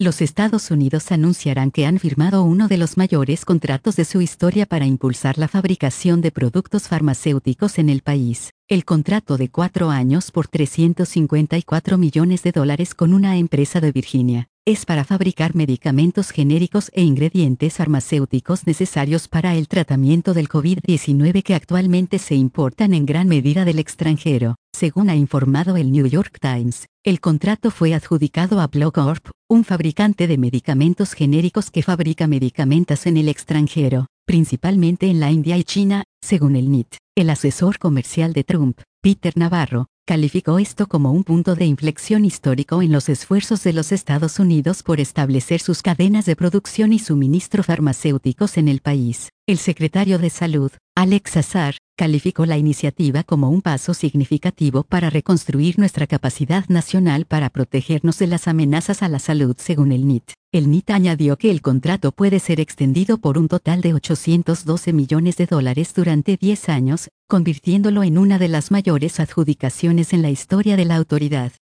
Los Estados Unidos anunciarán que han firmado uno de los mayores contratos de su historia para impulsar la fabricación de productos farmacéuticos en el país. El contrato de 4 años por $354 millones con una empresa de Virginia es para fabricar medicamentos genéricos e ingredientes farmacéuticos necesarios para el tratamiento del COVID-19 que actualmente se importan en gran medida del extranjero, según ha informado el New York Times. El contrato fue adjudicado a Blowcorp, un fabricante de medicamentos genéricos que fabrica medicamentos en el extranjero, principalmente en la India y China, según el NIT. El asesor comercial de Trump, Peter Navarro, calificó esto como un punto de inflexión histórico en los esfuerzos de los Estados Unidos por establecer sus cadenas de producción y suministro farmacéuticos en el país. El secretario de Salud, Alex Azar, calificó la iniciativa como un paso significativo para reconstruir nuestra capacidad nacional para protegernos de las amenazas a la salud, según el NIT. El NIT añadió que el contrato puede ser extendido por un total de $812 millones durante 10 años, convirtiéndolo en una de las mayores adjudicaciones en la historia de la autoridad.